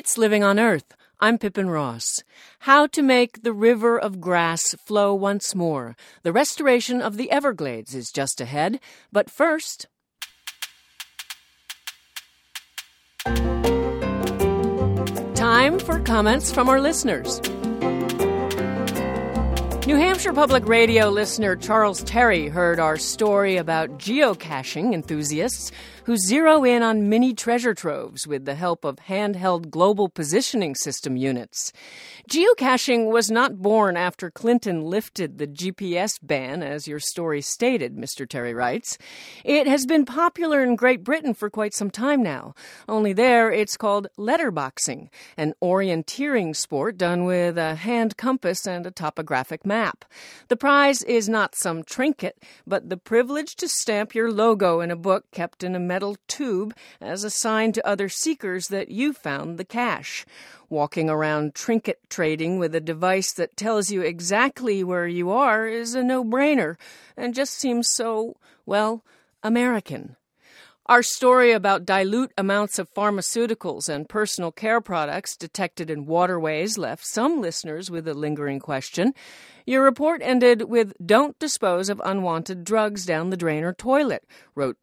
It's Living on Earth. I'm Pippin Ross. How to make the river of grass flow once more. The restoration of the Everglades is just ahead. But first... time for comments from our listeners. New Hampshire Public Radio listener Charles Terry heard our story about geocaching enthusiasts who zero in on mini treasure troves with the help of handheld global positioning system units. Geocaching was not born after Clinton lifted the GPS ban, as your story stated, Mr. Terry writes. It has been popular in Great Britain for quite some time now. Only there it's called letterboxing, an orienteering sport done with a hand compass and a topographic map. The prize is not some trinket, but the privilege to stamp your logo in a book kept in a metal tube as a sign to other seekers that you found the cache. Walking around trinket trading with a device that tells you exactly where you are is a no-brainer and just seems so, well, American. Our story about dilute amounts of pharmaceuticals and personal care products detected in waterways left some listeners with a lingering question. Your report ended with, "Don't dispose of unwanted drugs down the drain or toilet," wrote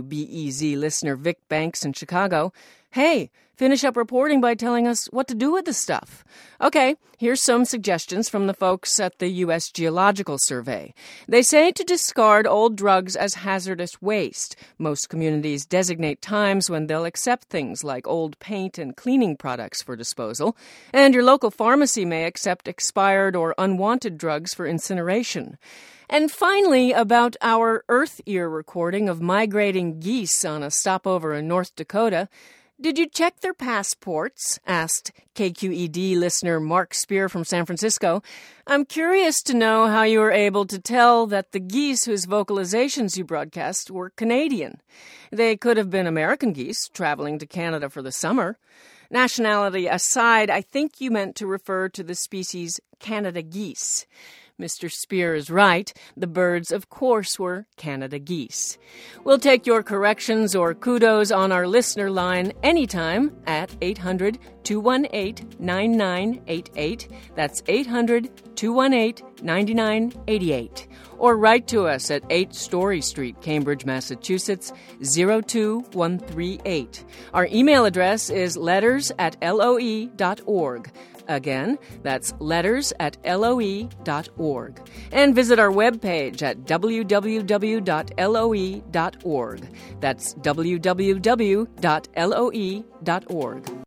WBEZ listener Vic Banks in Chicago. Hey, finish up reporting by telling us what to do with the stuff. Okay, here's some suggestions from the folks at the U.S. Geological Survey. They say to discard old drugs as hazardous waste. Most communities designate times when they'll accept things like old paint and cleaning products for disposal, and your local pharmacy may accept expired or unwanted drugs for incineration. And finally, about our Earth Ear recording of migrating geese on a stopover in North Dakota. Did you check their passports? Asked KQED listener Mark Spear from San Francisco. I'm curious to know how you were able to tell that the geese whose vocalizations you broadcast were Canadian. They could have been American geese traveling to Canada for the summer. Nationality aside, I think you meant to refer to the species Canada geese. Mr. Spear is right. The birds, of course, were Canada geese. We'll take your corrections or kudos on our listener line anytime at 800-218-9988. That's 800-218-9988. Or write to us at 8 Story Street, Cambridge, Massachusetts, 02138. Our email address is letters@loe.org. Again, that's letters@loe.org. And visit our webpage at www.loe.org. That's www.loe.org.